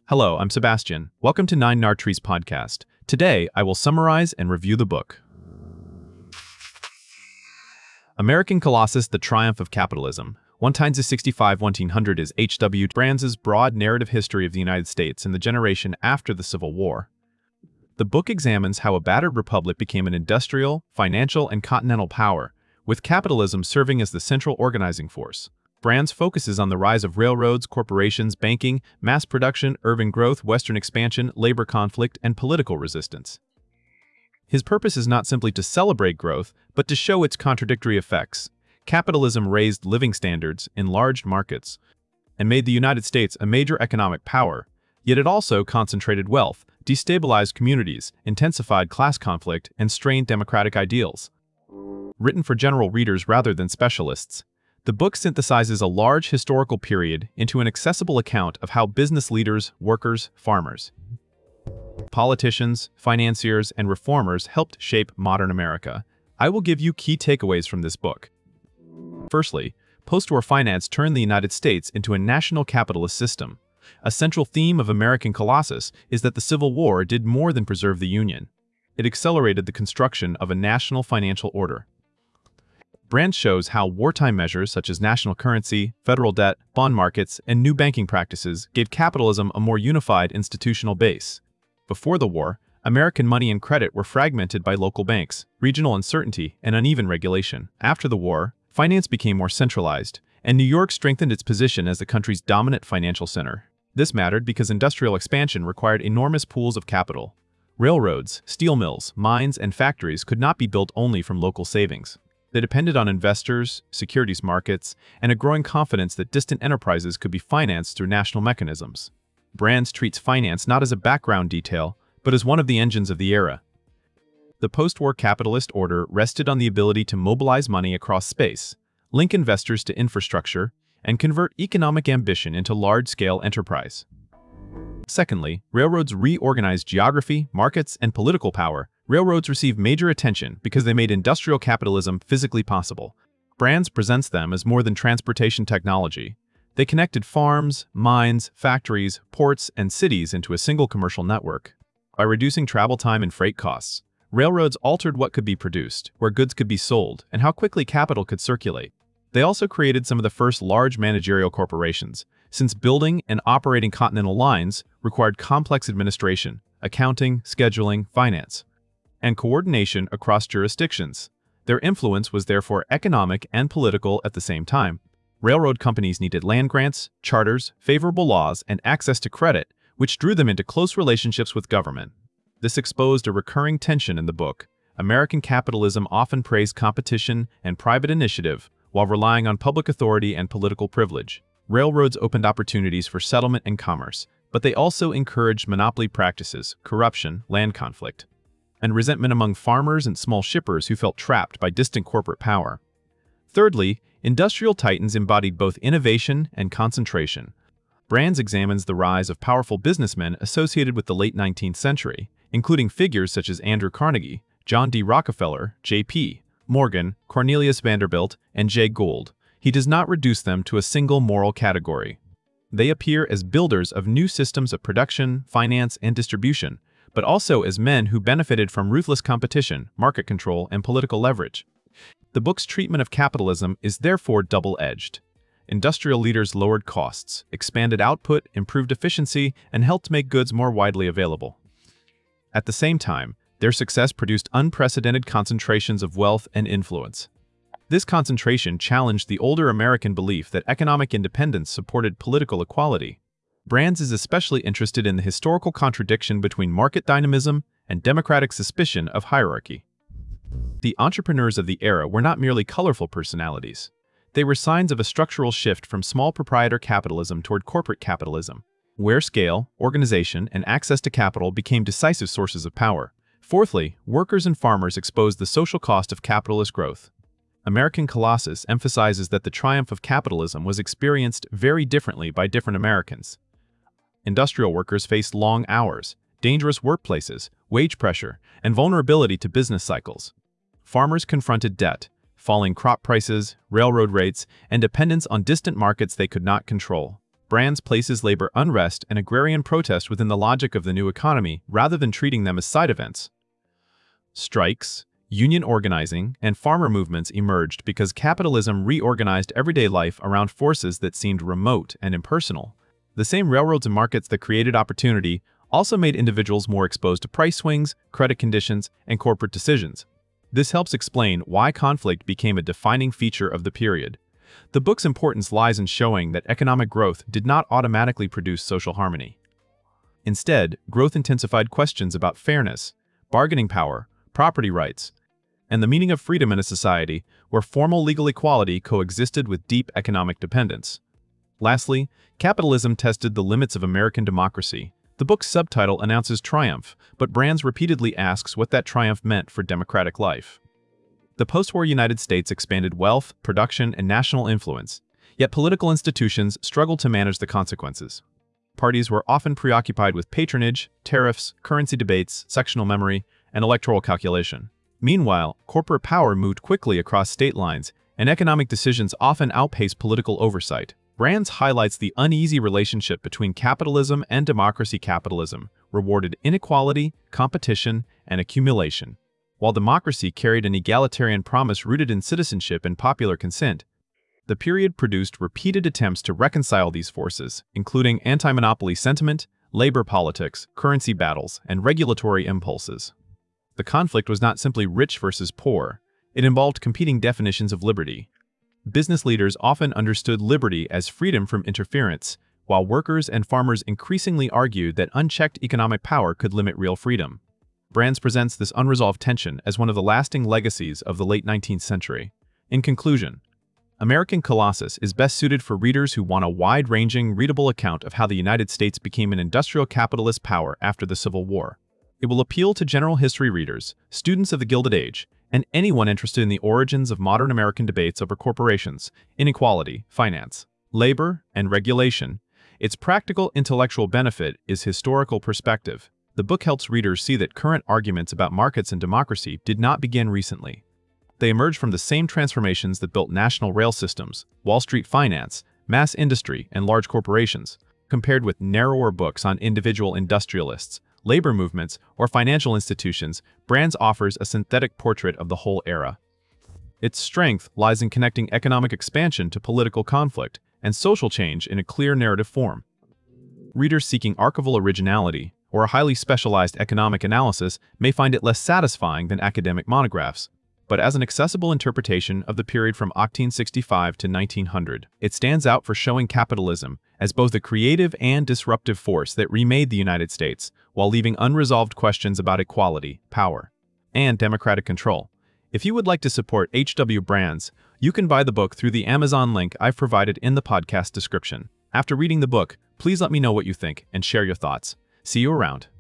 Hello, I'm Sebastian. Welcome to Nine Nartrees podcast. Today, I will summarize and review the book. American Colossus, The Triumph of Capitalism. 1-65-1900 is H.W. Brands' broad narrative history of the United States in the generation after the Civil War. The book examines how a battered republic became an industrial, financial, and continental power, with capitalism serving as the central organizing force. Brands focuses on the rise of railroads, corporations, banking, mass production, urban growth, Western expansion, labor conflict, and political resistance. His purpose is not simply to celebrate growth, but to show its contradictory effects. Capitalism raised living standards, enlarged markets, and made the United States a major economic power, yet it also concentrated wealth, destabilized communities, intensified class conflict, and strained democratic ideals. Written for general readers rather than specialists, the book synthesizes a large historical period into an accessible account of how business leaders, workers, farmers, politicians, financiers, and reformers helped shape modern America. I will give you key takeaways from this book. Firstly, post-war finance turned the United States into a national capitalist system. A central theme of American Colossus is that the Civil War did more than preserve the Union. It accelerated the construction of a national financial order. Brands shows how wartime measures such as national currency, federal debt, bond markets, and new banking practices gave capitalism a more unified institutional base. Before the war, American money and credit were fragmented by local banks, regional uncertainty, and uneven regulation. After the war, finance became more centralized, and New York strengthened its position as the country's dominant financial center. This mattered because industrial expansion required enormous pools of capital. Railroads, steel mills, mines, and factories could not be built only from local savings. They depended on investors, securities markets, and a growing confidence that distant enterprises could be financed through national mechanisms. Brands treats finance not as a background detail, but as one of the engines of the era. The post-war capitalist order rested on the ability to mobilize money across space, link investors to infrastructure, and convert economic ambition into large-scale enterprise. Secondly, railroads reorganized geography, markets, and political power. Railroads received major attention because they made industrial capitalism physically possible. Brands presents them as more than transportation technology. They connected farms, mines, factories, ports, and cities into a single commercial network. By reducing travel time and freight costs, railroads altered what could be produced, where goods could be sold, and how quickly capital could circulate. They also created some of the first large managerial corporations, since building and operating continental lines required complex administration, accounting, scheduling, finance, and coordination across jurisdictions. Their influence was therefore economic and political at the same time. Railroad companies needed land grants, charters, favorable laws, and access to credit, which drew them into close relationships with government. This exposed a recurring tension in the book. American capitalism often praised competition and private initiative while relying on public authority and political privilege. Railroads opened opportunities for settlement and commerce, but they also encouraged monopoly practices, corruption, land conflict, and resentment among farmers and small shippers who felt trapped by distant corporate power. Thirdly, industrial titans embodied both innovation and concentration. Brands examines the rise of powerful businessmen associated with the late 19th century, including figures such as Andrew Carnegie, John D. Rockefeller, J.P. Morgan, Cornelius Vanderbilt, and Jay Gould. He does not reduce them to a single moral category. They appear as builders of new systems of production, finance, and distribution, but also as men who benefited from ruthless competition, market control, and political leverage. The book's treatment of capitalism is therefore double-edged. Industrial leaders lowered costs, expanded output, improved efficiency, and helped make goods more widely available. At the same time, their success produced unprecedented concentrations of wealth and influence. This concentration challenged the older American belief that economic independence supported political equality. Brands is especially interested in the historical contradiction between market dynamism and democratic suspicion of hierarchy. The entrepreneurs of the era were not merely colorful personalities. They were signs of a structural shift from small proprietor capitalism toward corporate capitalism, where scale, organization, and access to capital became decisive sources of power. Fourthly, workers and farmers exposed the social cost of capitalist growth. American Colossus emphasizes that the triumph of capitalism was experienced very differently by different Americans. Industrial workers faced long hours, dangerous workplaces, wage pressure, and vulnerability to business cycles. Farmers confronted debt, falling crop prices, railroad rates, and dependence on distant markets they could not control. Brands places labor unrest and agrarian protest within the logic of the new economy rather than treating them as side events. Strikes, union organizing, and farmer movements emerged because capitalism reorganized everyday life around forces that seemed remote and impersonal. The same railroads and markets that created opportunity also made individuals more exposed to price swings, credit conditions, and corporate decisions. This helps explain why conflict became a defining feature of the period. The book's importance lies in showing that economic growth did not automatically produce social harmony. Instead, growth intensified questions about fairness, bargaining power, property rights, and the meaning of freedom in a society where formal legal equality coexisted with deep economic dependence. Lastly, capitalism tested the limits of American democracy. The book's subtitle announces triumph, but Brands repeatedly asks what that triumph meant for democratic life. The post-war United States expanded wealth, production, and national influence, yet political institutions struggled to manage the consequences. Parties were often preoccupied with patronage, tariffs, currency debates, sectional memory, and electoral calculation. Meanwhile, corporate power moved quickly across state lines, and economic decisions often outpaced political oversight. Brands highlights the uneasy relationship between capitalism and democracy. Capitalism rewarded inequality, competition, and accumulation, while democracy carried an egalitarian promise rooted in citizenship and popular consent. The period produced repeated attempts to reconcile these forces, including anti-monopoly sentiment, labor politics, currency battles, and regulatory impulses. The conflict was not simply rich versus poor. It involved competing definitions of liberty. Business leaders often understood liberty as freedom from interference, while workers and farmers increasingly argued that unchecked economic power could limit real freedom. Brands presents this unresolved tension as one of the lasting legacies of the late 19th century. In conclusion, American Colossus is best suited for readers who want a wide-ranging, readable account of how the United States became an industrial capitalist power after the Civil War. It will appeal to general history readers, students of the Gilded Age, and anyone interested in the origins of modern American debates over corporations, inequality, finance, labor, and regulation. Its practical intellectual benefit is historical perspective. The book helps readers see that current arguments about markets and democracy did not begin recently. They emerged from the same transformations that built national rail systems, Wall Street finance, mass industry, and large corporations, compared with narrower books on individual industrialists, labor movements, or financial institutions. Brands offers a synthetic portrait of the whole era. Its strength lies in connecting economic expansion to political conflict and social change in a clear narrative form. Readers seeking archival originality or a highly specialized economic analysis may find it less satisfying than academic monographs, but as an accessible interpretation of the period from 1865 to 1900, it stands out for showing capitalism as both a creative and disruptive force that remade the United States, while leaving unresolved questions about equality, power, and democratic control. If you would like to support H.W. Brands, you can buy the book through the Amazon link I've provided in the podcast description. After reading the book, please let me know what you think and share your thoughts. See you around.